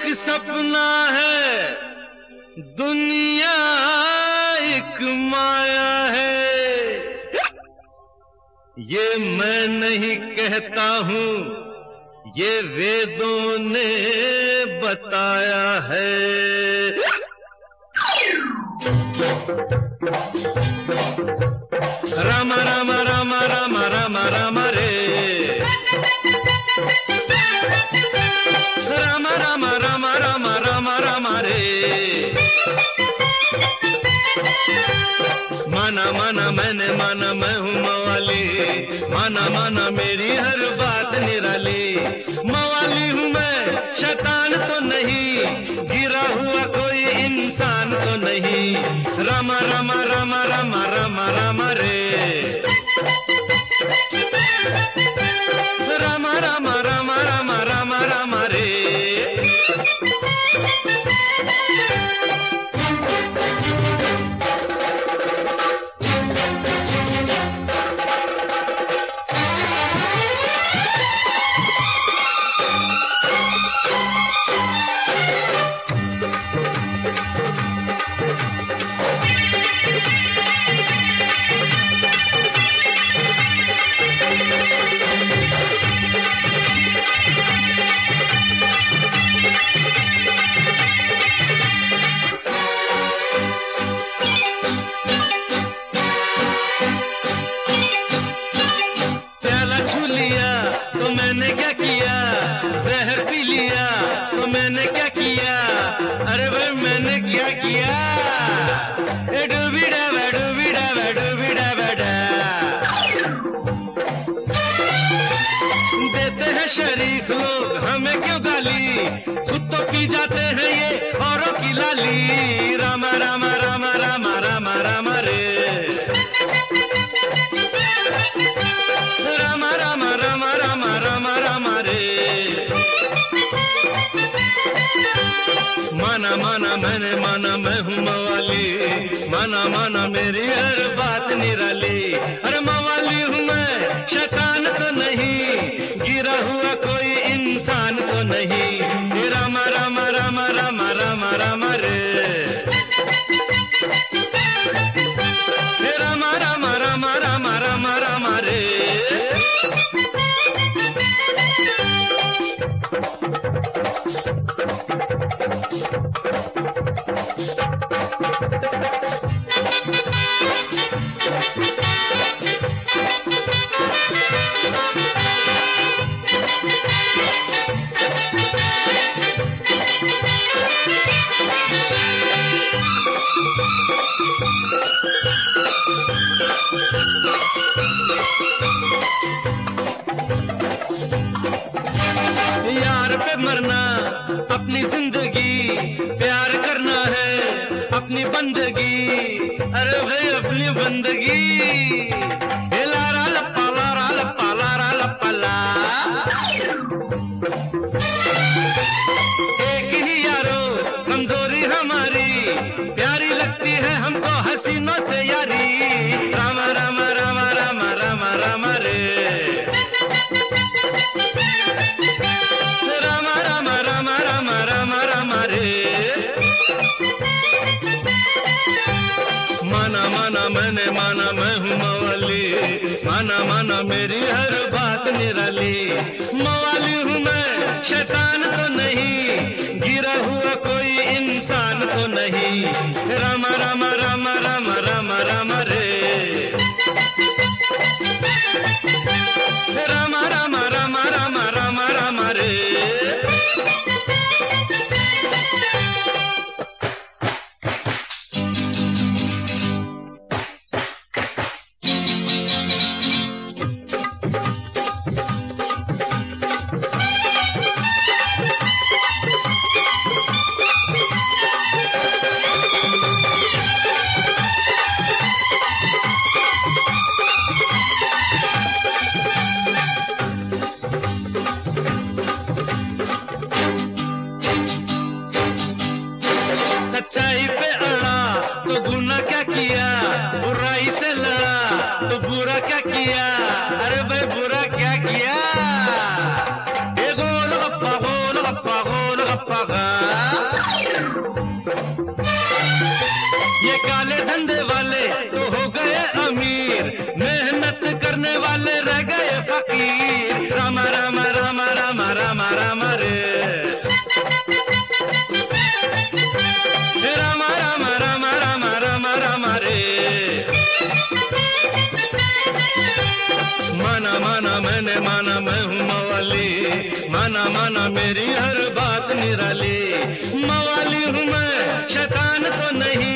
सपना है, दुनिया एक माया है। ये मैं नहीं कहता हूँ, ये वेदों ने बताया है। राम राम राम राम राम राम रे, राम राम राम राम राम राम रे। माना माना मैंने माना मैं हूँ मवाली, माना माना मेरी हर बात निराली। मवाली हूँ मैं, शैतान तो नहीं, गिरा हुआ कोई इंसान तो नहीं। राम राम राम राम राम राम रे, राम राम राम राम राम राम रे। तो मैंने क्या किया, जहर पी लिया तो मैंने क्या किया। अरे भाई मैंने क्या किया, डूबीडा डूबीडा डूबीडा बेटा। देते हैं शरीफ लोग हमें क्यों गाली, खुद तो पी जाते हैं ये औरों की लाली। राम राम राम राम राम राम रे, राम राम राम राम राम राम रे। माना माना मैंने माना मैं हूँ मवाली, माना माना मेरी हर बात निराली। अरे मवाली हूँ मैं, शैतान तो नहीं, गिरा हुआ कोई इंसान तो नहीं। राम राम राम राम राम राम रे, राम राम राम राम राम राम रे। यार पे मरना अपनी जिंदगी, प्यार करना है अपनी बंदगी। अरे भाई अपनी बंदगी। लारा लप्पा लारा लप्पा लारा लप्पा ला, एक ही यारो कमजोरी हमारी, प्यारी लगती है हमको हसीनों से यारी। राम राम राम राम राम राम रे, राम राम राम राम राम राम रे। माना माना मैंने माना मैं हूँ मवाली, माना माना मेरी हर बात निराली। मवाली हूँ मैं, शैतान तो नहीं, गिरा हुआ कोई इंसान तो नहीं। राम राम राम राम राम राम रे, राम राम राम राम राम राम रे। मैंने माना मैं हूँ मवाली, माना माना मेरी हर बात निराली। मवाली हूँ मैं, शैतान तो नहीं,